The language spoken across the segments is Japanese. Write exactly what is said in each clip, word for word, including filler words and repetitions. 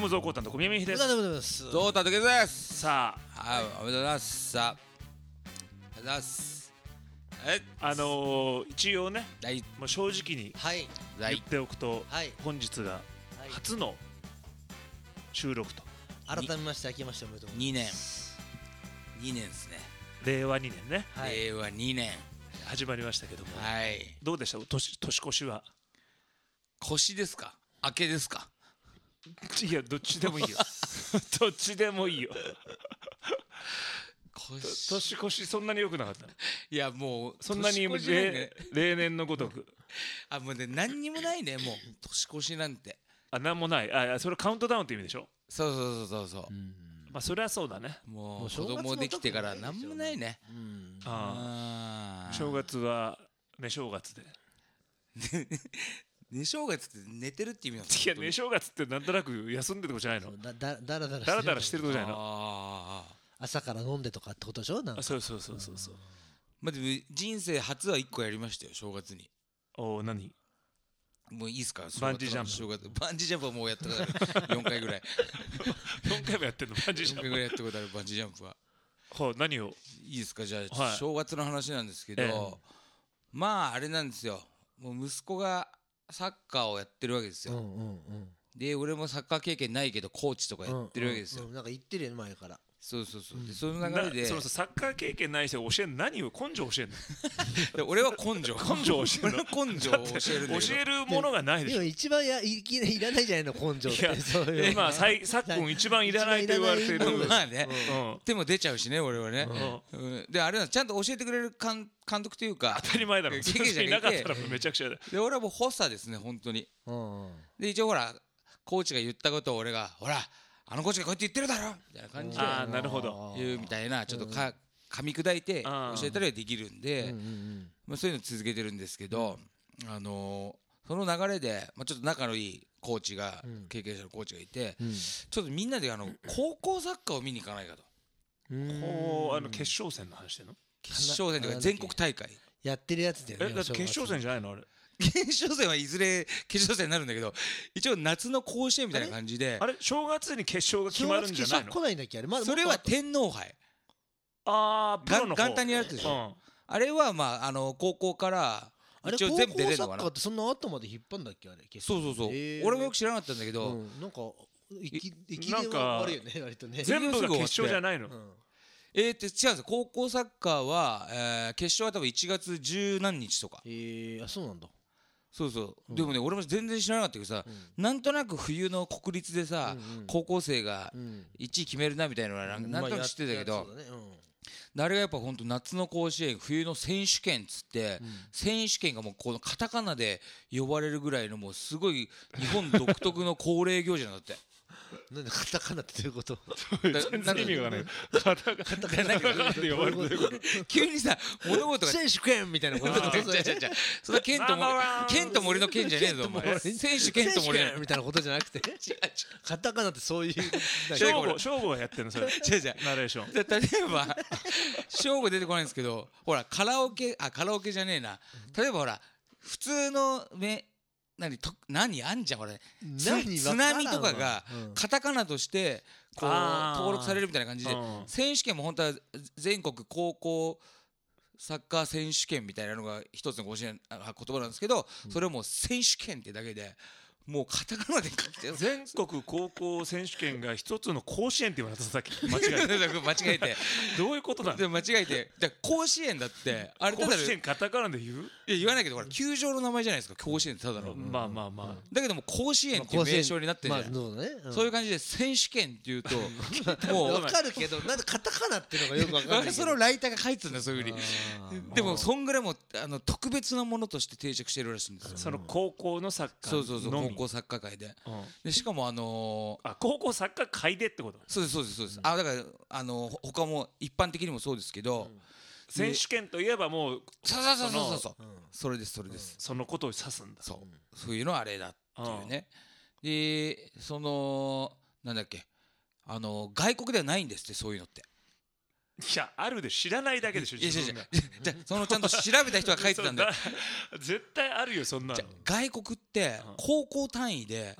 もゾウコータンと小宮山秀です。 ありがとうございます。 ゾウタトケですさはい、おめでとうございますさあ、ありがとうございますえあ、あのー、一応ね、 大もう正直にはい大言っておくと、 はい本日がはい初の収録と、 改めまして明けましておめでとうございにねんます。 にねんですね、 令和にねんね、 はい令和にねん始まりましたけども、 はいどうでした年年越しは。 腰ですか明けですかいや、どっちでもいいよどっちでもいいよ。 腰年越しそんなに良くなかった。 いやもうそんなに年越しなん例て例年のごとく。 あもうね何にもないねもう年越しなんてあ、なんもない。あ、それカウントダウンって意味でしょ。 そうそうそうそうそううんまあそれはそうだね。 もう子もう正月も供できてから何もないねうんああー正月は寝正月で。 寝正月って寝てるって意味なんですいや、寝正月ってなんとなく休んでるとこじゃないの。 だだだらだらだらだらしてるとこじゃないの。 ああ朝から飲んでとかってことでしょ。なんかあ、そうそうそうそうそう。 まあでも人生初はいっこやりましたよ正月におお、何？ もういいっすかバンジージャンプ正月バンジージャンプはもうやったことあるよんかいぐらいよんかいもやってんのバンジージ 4 ャン回ぐらいやったことあるバンジージャンプはプ。ほう、何を？ いいですかじゃあ、 はい正月の話なんですけど、 ええまああれなんですよもう息子がサッカーをやってるわけですよ、 うんうんうんで俺もサッカー経験ないけどコーチとかやってるわけですよ、 うんうんうんなんか言ってるよね前から。 そうそうそう、 うんでその流れでなそのさサッカー経験ない人が教える何を根性教えるで俺は根性根性を教えるの俺は根性を教えるんだけどの？教えるものがないでしょ。 でも一番やいきいらないじゃないの根性っいやて。そういう今さい昨今一番いらないと言われている。 一番いらないまあね、 うん手も出ちゃうしね俺はね、 うんうんであれなのちゃんと教えてくれる監監督というか当たり前だろ。 経験者いがいてなかったらめちゃくちゃだ。 で俺はもう発作ですね本当にうんうんで一応ほらコーチが言ったことを俺がほらあのコーチがこうやって言ってるだろみたいな感じでああ、なるほど。 言うみたいなちょっとか噛み砕いてあー教えたりはできるんで、 うんうんまあ、そういうの続けてるんですけど、あのーその流れで、まあ、ちょっと仲のいいコーチが、 うん経験者のコーチがいて、 うんちょっとみんなであの高校サッカーを見に行かないかとうんこうあの決勝戦の話してんの？ 決勝戦というか全国大会やってるやつだよね。 え、だって決勝戦じゃないのあれ？ 決勝戦はいずれ決勝戦になるんだけど一応夏の甲子園みたいな感じであれ正月に決勝が決まるんじゃないの？ 来ないんだっけあれ。まだそれは天皇杯ああ、プロの方。 元旦にやるでしょうんあれはまああの高校からあれ一応全部出れるのかな高校サッカーってそんな後まで引っ張んだっけあれ。 そうそうそう、 へー俺もよく知らなかったんだけど、 うんなんか駅駅伝なんかは悪いよね割とね。 全部が決勝じゃないの？ うんえー、って違うんですよ高校サッカーは、えー決勝は多分いちがつ十何日とかえー、あそうなんだ。 そうそう、 うんでもね俺も全然知らなかったけどさ、 うんなんとなく冬の国立でさ、 うんうん高校生がうんいちい決めるなみたいなのはなんなんとなく知ってたけど、 まあやってるやつだねあれがやっぱ本当夏の甲子園冬の選手権っつって、 うん選手権がもうこのカタカナで呼ばれるぐらいのもうすごい日本独特の恒例行事なんだってうんなんでカタカナってどういうこと？ 全然意味がない。カタカナカタカナで呼ばれてる。 急にさ物事が選手権みたいなこと。 違う違う違うそれはケンともケンと森のケンじゃねえぞお前選手ケンと森じゃないみたいなことじゃなくてカタカナってそういう正吾正吾がやってるのそれ。 違う違うナレーション。 で例えば正吾出てこないんですけどほらカラオケあカラオケじゃねえな例えばほら普通のめ何と何あんじゃんこれつ何津波とかがうんカタカナとしてこうあー登録されるみたいな感じでうん選手権も本当は全国高校サッカー選手権みたいなのが一つの甲子園あ言葉なんですけどそれをもう選手権ってだけでもうカタカナで書いて全国高校選手権が一つの甲子園って言われたさっき間違えて。 間違えてどういうことなの？ で間違えてだから甲子園だってあれた甲だい子園カタカナで言う？ や言わないけどほら球場の名前じゃないですか甲子園ってただのまあまあまあ。 だけども甲子園っていう名称になってるじゃんまあそうねそういう感じで選手権っていうともうわかるけどなんでカタカナっていうのがよくわかんないけどそのライターが書いてたんだよそういうふうにあーでもそんぐらいもうあの特別なものとして定着してるらしいんですよその高校のサッカーそうそうそうのみ高校サッカー界でうんでしかもあのーあ、高校サッカー界でってこと？ そうですそうですそうですあだからあのほ他も一般的にもそうですけど選手権といえばもうそうそうそうそうそううんそれですそれですそのことを指すんだ。 そうそういうのはあれだっていうねでそのなんだっけあの外国ではないんですってそういうのっていや、あるで知らないだけでしょ。 いやいやいや自分がじゃあそのちゃんと調べた人が書いてたんだよそうだ絶対あるよそんなの。 じゃあ外国ってうん高校単位でうん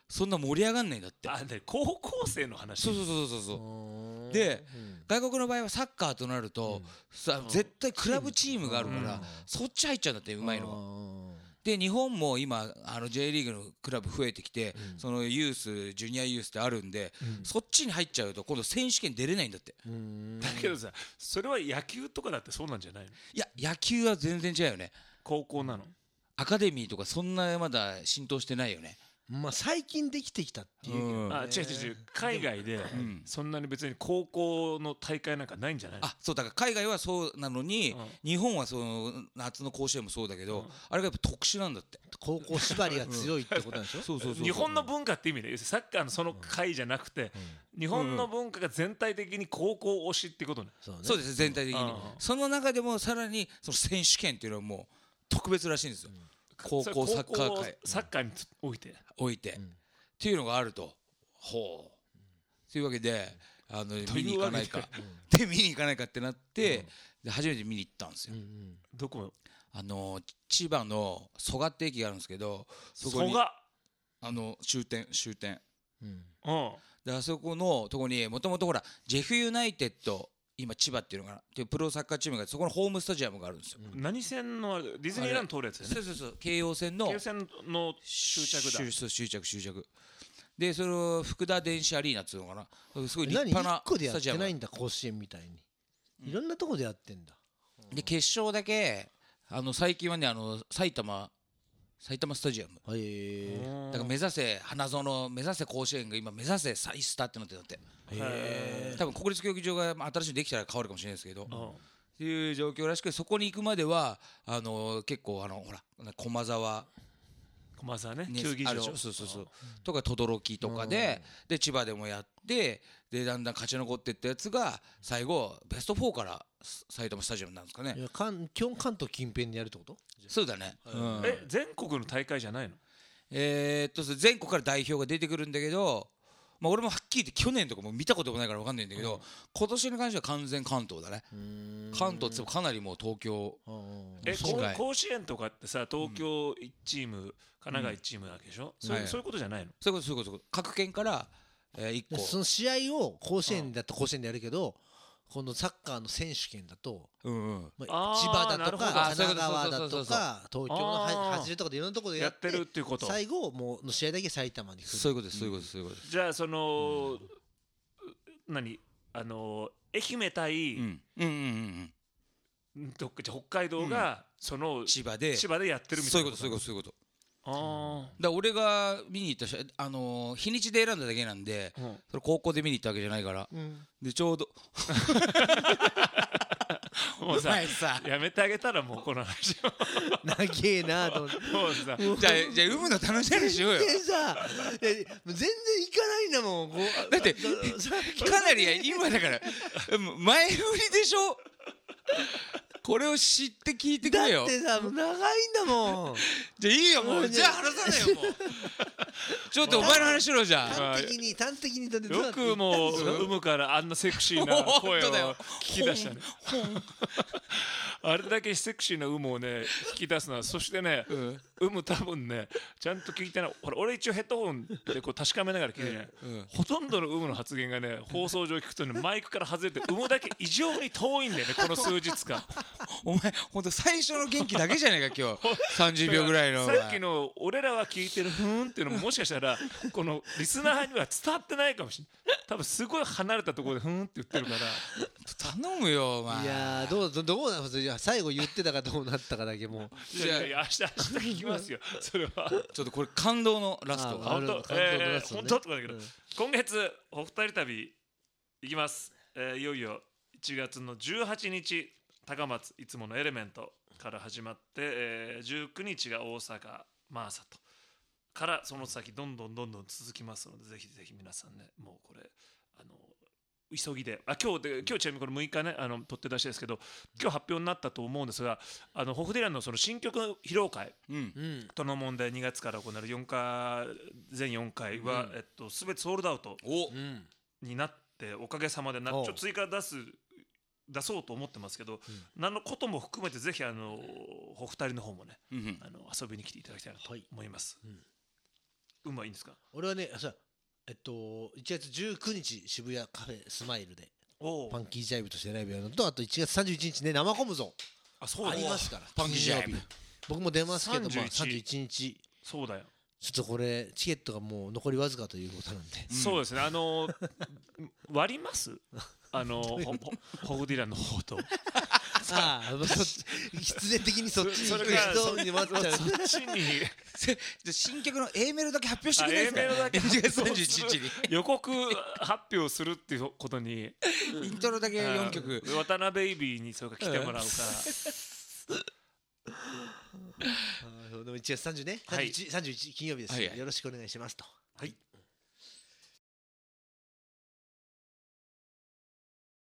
そんな盛り上がんないんだって。 あで高校生の話。 そうそうそうそうそううでん外国の場合はサッカーとなると、さ絶対クラブチームがあるから、 うんそっち入っちゃうんだってうまいのは。 はで日本も今あの J リーグのクラブ増えてきて、 うんそのユースジュニアユースってあるんで、 うんそっちに入っちゃうと今度選手権出れないんだって。 うんだけどさ、それは野球とかだってそうなんじゃないの？ いや野球は全然違うよね。 高校なの。 アカデミーとかそんなまだ浸透してないよね。 まあ最近できてきたっていうけどねうんあ違う違う違う、海外でんそんなに別に高校の大会なんかないんじゃないの？ あそうだから海外はそうなのに、 うん日本はその夏の甲子園もそうだけど、 うんあれがやっぱ特殊なんだって。 高校縛りが強いってことなんでしょ。 そうそうそう日本の文化って意味で、要するにサッカーのその会じゃなくて、日本の文化が全体的に高校推しってことね。 そうねそうです全体的に、 うんその中でもさらにその選手権っていうのはもう特別らしいんですよ、高校サッカー高校界サッカーにおいて。 置いて、 んっていうのがあると。ほうというわけであの見に行かないかで見に行かないかってなって、で初めて見に行ったんですよ、 うんうんどこ？ あの千葉の蘇我って駅があるんですけど、そこに蘇我。 あの終点終点うんうん。 であそこのとこにもともとほらジェフユナイテッド今千葉っていうのかなっていうプロサッカーチームがそこのホームスタジアムがあるんですよ、 何線のあれディズニーランド通るやつだよね。 そうそうそう京葉線の京線の終着だ。 終そう終着終着でそれを福田電子アリーナっつうのかな、すごい立何派な一個でやっスタジアムてないんだ甲子園みたいにいろんなとこでやってんだ。 で決勝だけあの最近はねあの埼玉埼玉スタジアムへえだから目指せ花園目指せ甲子園が今目指せサイスタってなってたってへ多分国立競技場がまあ新しいのできたら変わるかもしれないですけど、 うんっていう状況らしくそこに行くまではあの結構あのほら駒沢駒沢ね、 ね球技場あるでしょ。そうそうそうとか轟とかでで千葉でもやってでだんだん勝ち残っていったやつが最後ベストフォーから埼玉スタジアムなんですかねいや関基本関東近辺でやるってこと？ そうだね、うんえ、全国の大会じゃないの？ えーっとそれ全国から代表が出てくるんだけど、まあ、俺もはっきり言って去年とかも見たこともないから分かんないんだけど、今年に関しては完全関東だね。関東っつってもかなりもう東京え、 近いこう甲子園とかってさ、東京いちチーム、神奈川いちチームなわけでしょ、そういうはいそういうことじゃないの？ そういうことそういうことそういうこと各県から、えー、いっこその試合を甲子園だと甲子園でやるけどこのサッカーの選手権だと、 うんうんまあーあ、千葉だとかなるほど神奈川だとそういうことか東京のあーは走るとかでいろんなところでやってやってるっていうこと。 最後もうの試合だけ埼玉に来る。 そういうことですそういうことですそういうことですじゃあその、何あの愛媛対、 うんうんうんうんどっかじゃあ北海道が、その千葉で千葉でやってるみたそういういなことそういうことそういうことあだから俺が見に行ったしあのー日にちで選んだだけなんであ、うんそれ高校で見に行ったわけじゃないからうんでちょうどもうさ前さやめてあげたらもうこの話を長えなと思って。 もうさじゃあじゃあ産むの楽しみにしようよでさえ全然行かないんだもんこうだってさかなり今だからもう前振りでしょこれを知って聞いてくだれよってさもう長いんだもんじゃあいいよもううんじゃあ話さないよもうちょっとお前の話しろじゃあ端的に端的にだってどうやよってくもう行ったんでしょ産むからあんなセクシーな声を本当だよ聞き出したねあれだけセクシーな有無をね引き出すのはそしてねうん有無多分ねちゃんと聞いてないほら俺一応ヘッドホンでこう確かめながら聞いてねうんほとんどの有無の発言がね放送上聞くとねマイクから外れて有無だけ異常に遠いんだよねこの数日間お前ほんと最初の元気だけじゃないか今日さんじゅうびょうぐらいのさっきの俺らは聞いてるふーんっていうのももしかしたらこのリスナーには伝わってないかもしれない多分すごい離れたところでふーんって言ってるから頼むよお前いやーどうどどうなのいや最後言ってたかどうなったかだけもういやいやいや明日明日聞きますよそれはちょっとこれ感動のラストあが本当ある感動のえーラストね本当とかだけど、 うん今月お二人旅行きます、えーいよいよいちがつのじゅうはちにち高松いつものエレメントから始まって、えーじゅうくにちが大阪マーサとからその先どんどんどんどん続きますのでぜひぜひ皆さんねもうこれあの急ぎであ今日で今日ちなみにこれむいかねあの取って出しですけど今日発表になったと思うんですがあのホフディランのその新曲披露会うんうんとの問題にがつから行われるよんか全よんかいは、 うんえっと、全てソールドアウトおうんになっておかげさまでなちおうょっと追加出す出そうと思ってますけど、何のことも含めてぜひあのお二人の方もねうんうんあの遊びに来ていただきたいなとはい思います。 運はいいんですか？ 俺はね、さえっといちがつじゅうくにち渋谷カフェスマイルでおおパンキージャイブとしてライブやるのと、あといちがつさんじゅういちにちね生コムゾンあそうだありますからパンキージャイブ金曜日僕も出ますけどもさんじゅういちさんじゅういちにちそうだよ、 ちょっとこれチケットがもう残りわずかということなんでうんそうですねあのー割りますあのーホホホグディランの方とああ、そっち必然的にそっちに行くそれが人に待っちゃうそっちにせじゃあ新曲の A メロだけ発表してくれないですか？ あ A メロだけいちがつさんじゅういちにちに予告発表するっていうことにイントロだけよんきょくあ渡辺ベイビーにそれが来てもらうかあーでもいちがつさんじゅうね、 はいさんじゅういち、さんじゅういち金曜日です、 はいはいよろしくお願いしますと。 はい